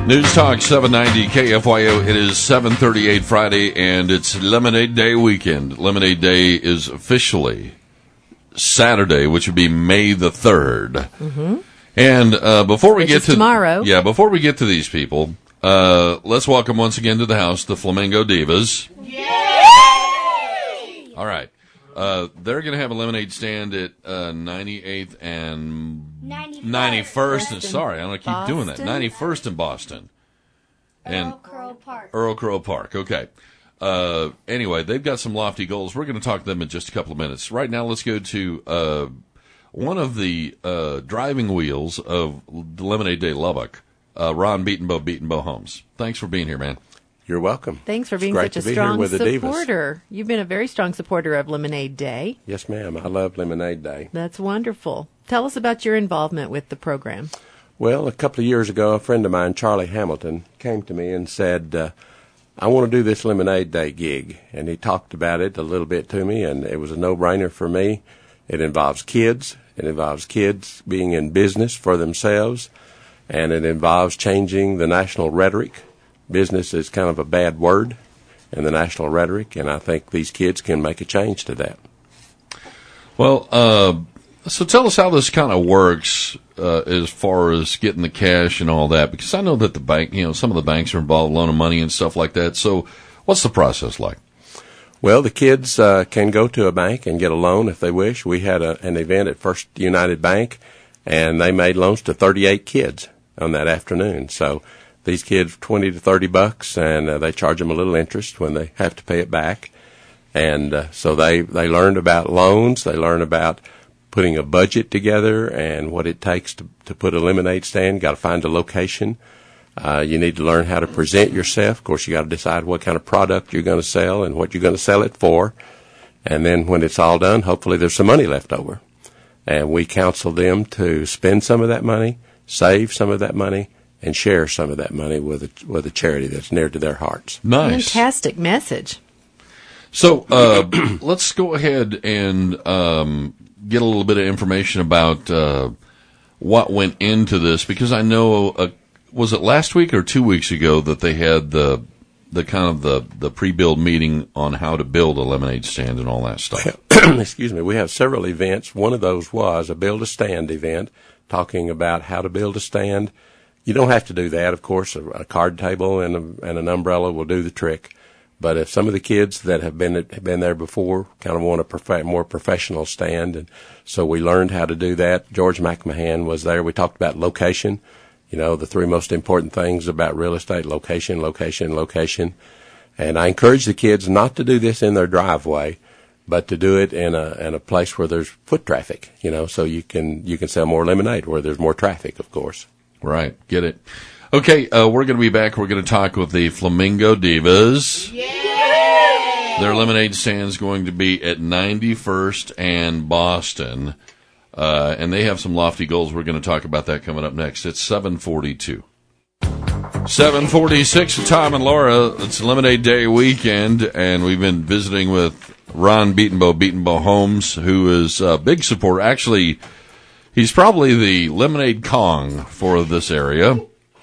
News Talk 790 KFYO. It is 7:38 Friday, and it's Lemonade Day weekend. Lemonade Day is officially Saturday, which would be May the 3rd. Mm-hmm. And before we get to tomorrow, before we get to these people, let's welcome once again to the house the Flamingo Divas. Yay! All right. They're going to have a lemonade stand at 98th and 91st. And sorry, I'm going to keep doing that. 91st in Boston. And Earl Crow Park. Okay. Anyway, they've got some lofty goals. We're going to talk to them in just a couple of minutes. Right now, let's go to one of the driving wheels of the Lemonade Day Lubbock, Ron Beatonbow Homes. Thanks for being here, man. You're welcome. Thanks for being such a strong supporter. You've been a very strong supporter of Lemonade Day. Yes, ma'am. I love Lemonade Day. That's wonderful. Tell us about your involvement with the program. Well, a couple of years ago, a friend of mine, Charlie Hamilton, came to me and said, I want to do this Lemonade Day gig. And he talked about it a little bit to me, and it was a no-brainer for me. It involves kids. It involves kids being in business for themselves. And it involves changing the national rhetoric. Business is kind of a bad word in the national rhetoric, and I think these kids can make a change to that. Well, so tell us how this kind of works as far as getting the cash and all that, because I know that the bank, some of the banks are involved loaning money and stuff like that. So what's the process like? Well, the kids can go to a bank and get a loan if they wish. We had an event at First United Bank, and they made loans to 38 kids on that afternoon. So these kids, $20 to $30, and they charge them a little interest when they have to pay it back. And so they learned about loans. They learned about putting a budget together and what it takes to put a lemonade stand. Got to find a location. You need to learn how to present yourself. Of course, you got to decide what kind of product you're going to sell and what you're going to sell it for. And then when it's all done, hopefully there's some money left over. And we counsel them to spend some of that money, save some of that money, and share some of that money with a charity that's near to their hearts. Nice. Fantastic message. So let's go ahead and get a little bit of information about what went into this, because I know, was it last week or 2 weeks ago that they had the pre-build meeting on how to build a lemonade stand and all that stuff? Excuse me. We have several events. One of those was a build-a-stand event, talking about how to build a stand. You don't have to do that, of course. A card table and an umbrella will do the trick. But if some of the kids that have been there before kind of want a more professional stand, and so we learned how to do that. George McMahon was there. We talked about location. The three most important things about real estate: location, location, location. And I encourage the kids not to do this in their driveway, but to do it in a place where there's foot traffic. So you can sell more lemonade where there's more traffic, of course. Right. Get it. Okay, we're going to be back. We're going to talk with the Flamingo Divas. Yay! Their lemonade stand is going to be at 91st and Boston. And they have some lofty goals. We're going to talk about that coming up next. It's 7:42. 7:46 with Tom and Laura. It's Lemonade Day weekend, and we've been visiting with Ron Beatonbow Homes, who is a big supporter. Actually, he's probably the Lemonade Kong for this area.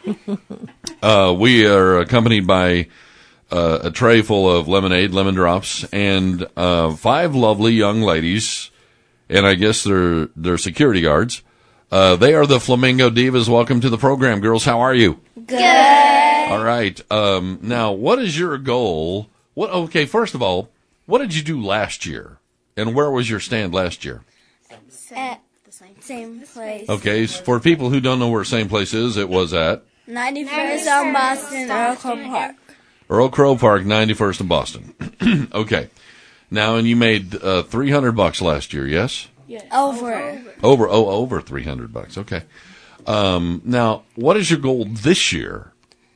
We are accompanied by a tray full of lemonade, lemon drops, and 5 lovely young ladies, and I guess they're security guards. They are the Flamingo Divas. Welcome to the program, girls. How are you? Good. All right. Now, what is your goal? Okay, first of all, what did you do last year, and where was your stand last year? At the same place. Okay, so for people who don't know where same place is, it was at 91st on Boston, Earl Crow Park. Earl Crow Park, 91st in Boston. Okay. Now, and you made $300 last year, yes? Yes. Over $300. Okay. Now, what is your goal this year?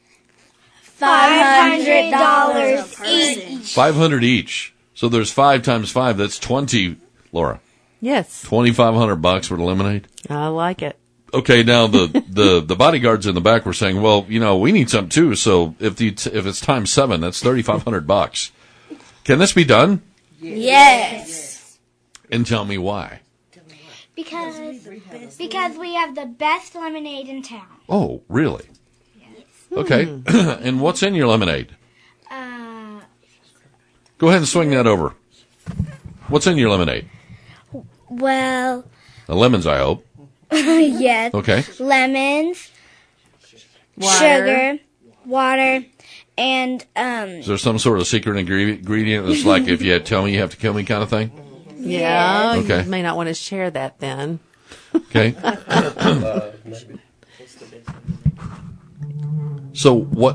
$500 each. $500 each. So there's 5 times 5. That's 20, Laura. Yes. $2,500 for the lemonade. I like it. Okay, now the bodyguards in the back were saying, well, we need some too. So if it's times 7, that's $3,500. Can this be done? Yes. And tell me why. Because we have the best lemonade in town. Oh, really? Yes. Okay. And what's in your lemonade? Go ahead and swing that over. What's in your lemonade? Well, The lemons, I hope. yes. Okay. Lemons, Water. sugar, water, and Is there some sort of secret ingredient that's like, if you tell me, you have to kill me kind of thing? Yeah. Okay. You may not want to share that then. Okay. So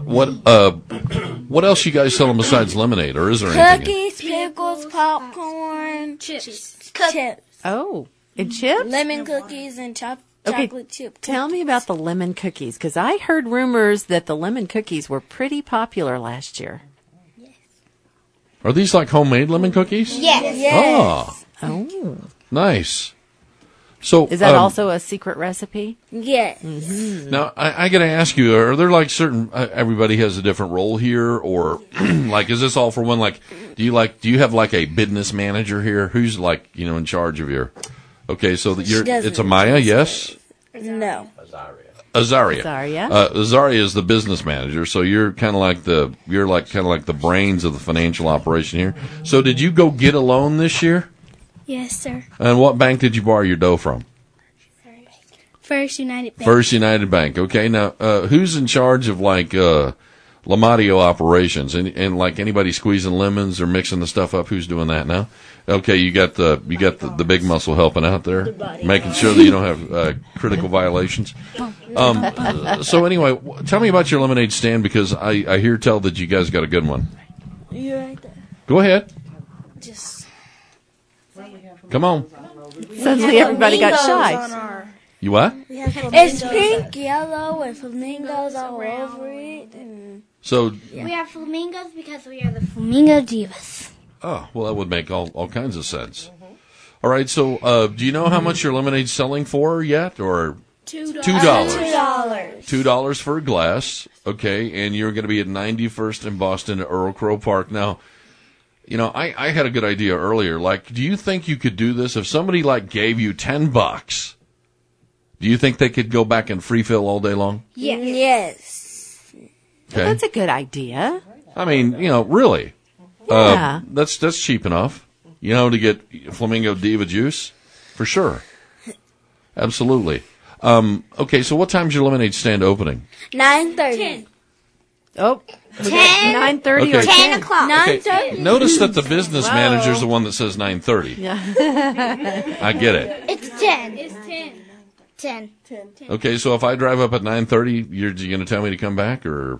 what else you guys selling besides lemonade, or is there anything? cookies, pickles, popcorn, chips. Oh, and chips? Lemon cookies and Okay, chocolate chip. Tell me about the lemon cookies, because I heard rumors that the lemon cookies were pretty popular last year. Are these like homemade lemon cookies? Yes. Oh, nice. So Is that also a secret recipe? Yes. now? I got to ask you: are there like certain? Everybody has a different role here, or like is this all for one? Like, do you have like a business manager here? Who's like in charge of your? Okay, so it's Amaya, yes. No. Azaria. Azaria. Azaria is the business manager, so you're kind of like the brains of the financial operation here. So did you go get a loan this year? Yes, sir. And what bank did you borrow your dough from? First United Bank. First United Bank. Okay, now who's in charge of like Lamadio operations and like anybody squeezing lemons or mixing the stuff up? Who's doing that now? Okay, you got the big muscle helping out there, making sure that you don't have critical violations. So anyway, tell me about your lemonade stand, because I hear tell that you guys got a good one. You're right there. Go ahead. Just Come on. Suddenly everybody got shy. You what? it's pink, yellow, and flamingos all over it. And So, we have flamingos because we are the Flamingo Divas. oh, well, that would make all kinds of sense. All right, so do you know how much your lemonade's selling for yet, or $2? $2 for a glass. Okay, and you're going to be at 91st in Boston at Earl Crow Park. Now, I had a good idea earlier. Like, do you think you could do this if somebody like gave you $10? Do you think they could go back and free fill all day long? Yes. Okay. That's a good idea. I mean, really. Yeah. That's cheap enough, to get Flamingo Diva juice, for sure. Absolutely. Okay, so what time's your lemonade stand opening? 9:30. Oh, 9:30 Okay. or 10 o'clock. Okay, 9:30. notice that the business manager's the one that says 9:30. Yeah. I get it. It's 10. It's 10. 10. Okay, so if I drive up at 9:30, you're going to tell me to come back, or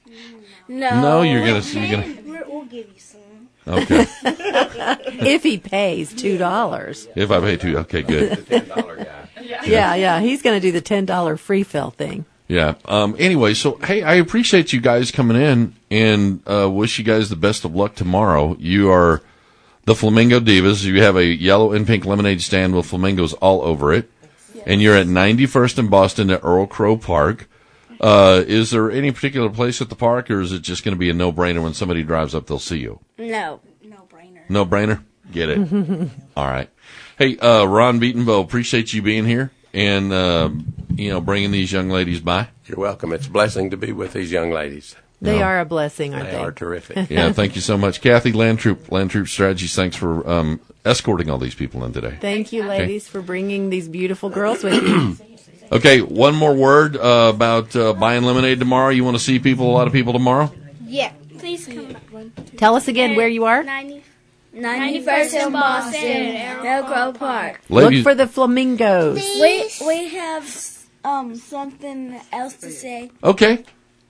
No. you're gonna. We'll give you some. Okay, If he pays $2. if I pay $2, okay, good. Yeah. He's going to do the $10 free fill thing. Yeah. Anyway, so hey, I appreciate you guys coming in, and wish you guys the best of luck tomorrow. You are the Flamingo Divas. You have a yellow and pink lemonade stand with flamingos all over it, and you're at 91st in Boston at Earl Crow Park. Is there any particular place at the park, or is it just going to be a no-brainer when somebody drives up, they'll see you? No brainer. No-brainer? Get it. All right. Hey, Ron Beatonville, appreciate you being here and, bringing these young ladies by. You're welcome. It's a blessing to be with these young ladies. They are a blessing, aren't They they? are terrific. Yeah, thank you so much. Kathy, Land Troop Strategies, thanks for escorting all these people in today. Thank you, ladies, for bringing these beautiful girls with you. Okay, one more word about buying lemonade tomorrow. You want to see a lot of people tomorrow? Yeah. Please come. Tell us again where you are. 91st in Boston, Earl Crow Park. Look Ladies, for the flamingos. We have something else to say. okay.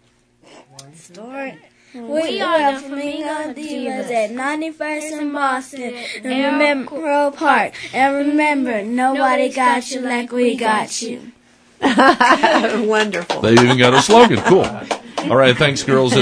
We are the Flamingo Divas at 91st in Boston and Earl Crow Park. And remember, nobody got you like we got you. Wonderful. They even got a slogan. Cool. All right, thanks, girls.